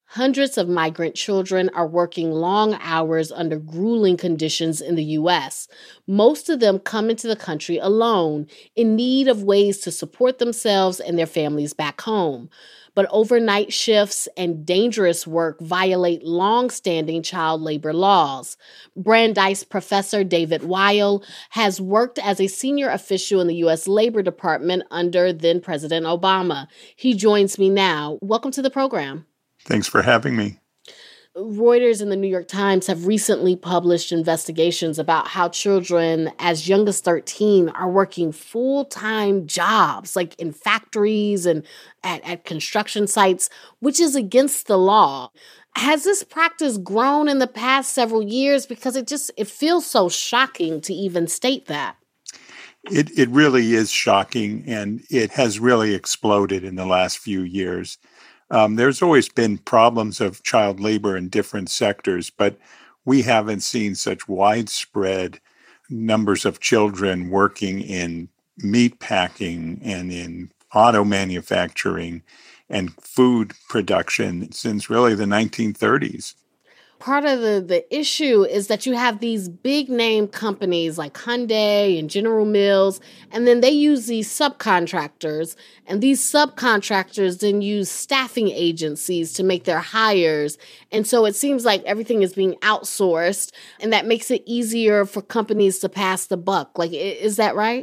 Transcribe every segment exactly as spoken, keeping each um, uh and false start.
Hundreds of migrant children are working long hours under grueling conditions in the U S. Most of them come into the country alone, in need of ways to support themselves and their families back home. But overnight shifts and dangerous work violate long-standing child labor laws. Brandeis professor David Weil has worked as a senior official in the U S Labor Department under then-President Obama. He joins me now. Welcome to the program. Thanks for having me. Reuters and the New York Times have recently published investigations about how children as young as thirteen are working full-time jobs, like in factories and at, at construction sites, which is against the law. Has this practice grown in the past several years? Because it just, it feels so shocking to even state that. It, it really is shocking, and it has really exploded in the last few years. Um, there's always been problems of child labor in different sectors, but we haven't seen such widespread numbers of children working in meat packing and in auto manufacturing and food production since really the nineteen thirties. Part of the, the issue is that you have these big name companies like Hyundai and General Mills, and then they use these subcontractors, and these subcontractors then use staffing agencies to make their hires. And so it seems like everything is being outsourced, and that makes it easier for companies to pass the buck. Like, is that right?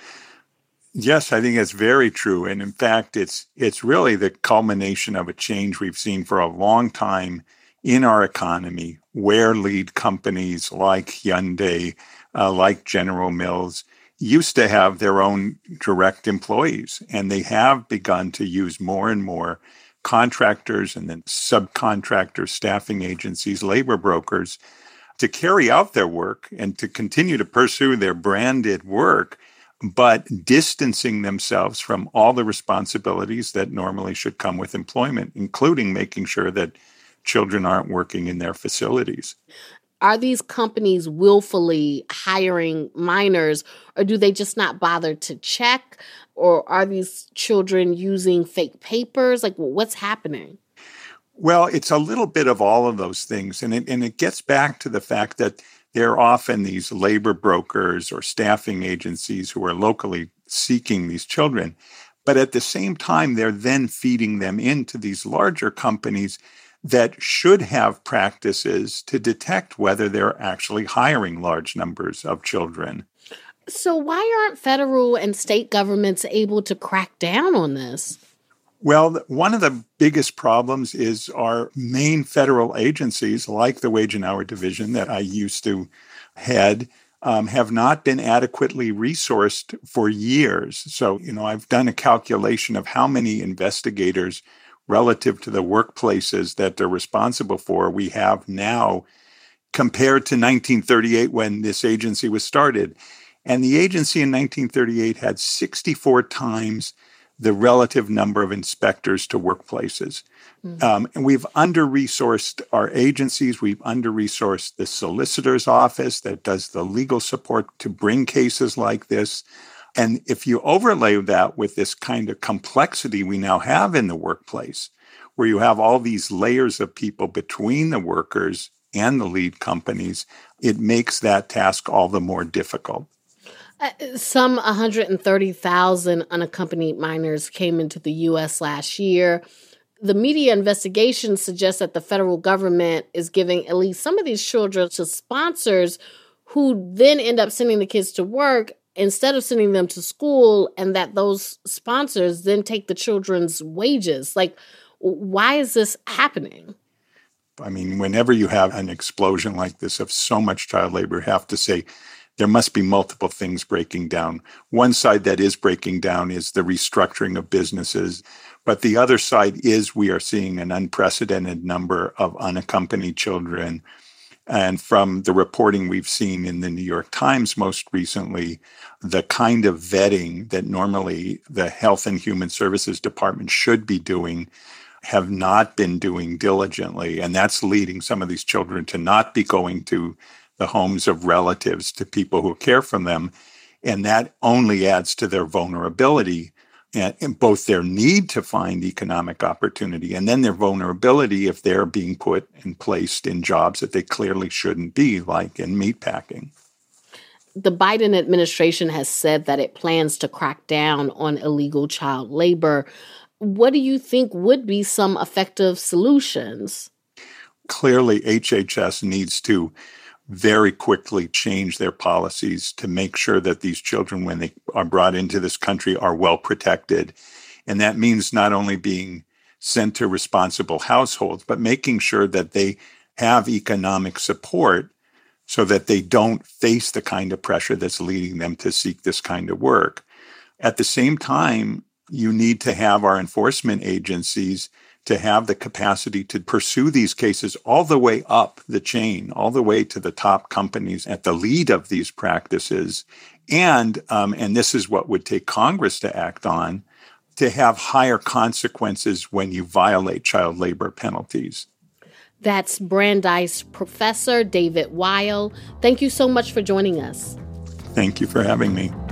Yes, I think it's very true. And in fact, it's it's really the culmination of a change we've seen for a long time in our economy, where lead companies like Hyundai, uh, like General Mills, used to have their own direct employees. And they have begun to use more and more contractors and then subcontractor staffing agencies, labor brokers, to carry out their work and to continue to pursue their branded work, but distancing themselves from all the responsibilities that normally should come with employment, including making sure that children aren't working in their facilities. Are these companies willfully hiring minors, or do they just not bother to check? Or are these children using fake papers? Like, what's happening? Well, it's a little bit of all of those things. And it, and it gets back to the fact that there are often these labor brokers or staffing agencies who are locally seeking these children. But at the same time, they're then feeding them into these larger companies that should have practices to detect whether they're actually hiring large numbers of children. So why aren't federal and state governments able to crack down on this? Well, one of the biggest problems is our main federal agencies, like the Wage and Hour Division that I used to head, um, have not been adequately resourced for years. So, you know, I've done a calculation of how many investigators relative to the workplaces that they're responsible for we have now compared to nineteen thirty-eight when this agency was started. And the agency in nineteen thirty-eight had sixty-four times the relative number of inspectors to workplaces. Mm-hmm. Um, and we've under-resourced our agencies. We've under-resourced the solicitor's office that does the legal support to bring cases like this. And if you overlay that with this kind of complexity we now have in the workplace, where you have all these layers of people between the workers and the lead companies, it makes that task all the more difficult. Uh, some one hundred thirty thousand unaccompanied minors came into the U S last year. The media investigation suggests that the federal government is giving at least some of these children to sponsors who then end up sending the kids to work instead of sending them to school, and that those sponsors then take the children's wages. Like, why is this happening? I mean, whenever you have an explosion like this of so much child labor, you have to say there must be multiple things breaking down. One side that is breaking down is the restructuring of businesses. But the other side is we are seeing an unprecedented number of unaccompanied children. And from the reporting we've seen in the New York Times most recently, the kind of vetting that normally the Health and Human Services Department should be doing have not been doing diligently. And that's leading some of these children to not be going to the homes of relatives, to people who care for them. And that only adds to their vulnerability and, and both their need to find economic opportunity and then their vulnerability if they're being put and placed in jobs that they clearly shouldn't be, like in meatpacking. The Biden administration has said that it plans to crack down on illegal child labor. What do you think would be some effective solutions? Clearly, H H S needs to very quickly change their policies to make sure that these children, when they are brought into this country, are well protected. And that means not only being sent to responsible households, but making sure that they have economic support so that they don't face the kind of pressure that's leading them to seek this kind of work. At the same time, you need to have our enforcement agencies to have the capacity to pursue these cases all the way up the chain, all the way to the top companies at the lead of these practices. And, um, and this is what would take Congress to act on, to have higher consequences when you violate child labor penalties. That's Brandeis professor David Weil. Thank you so much for joining us. Thank you for having me.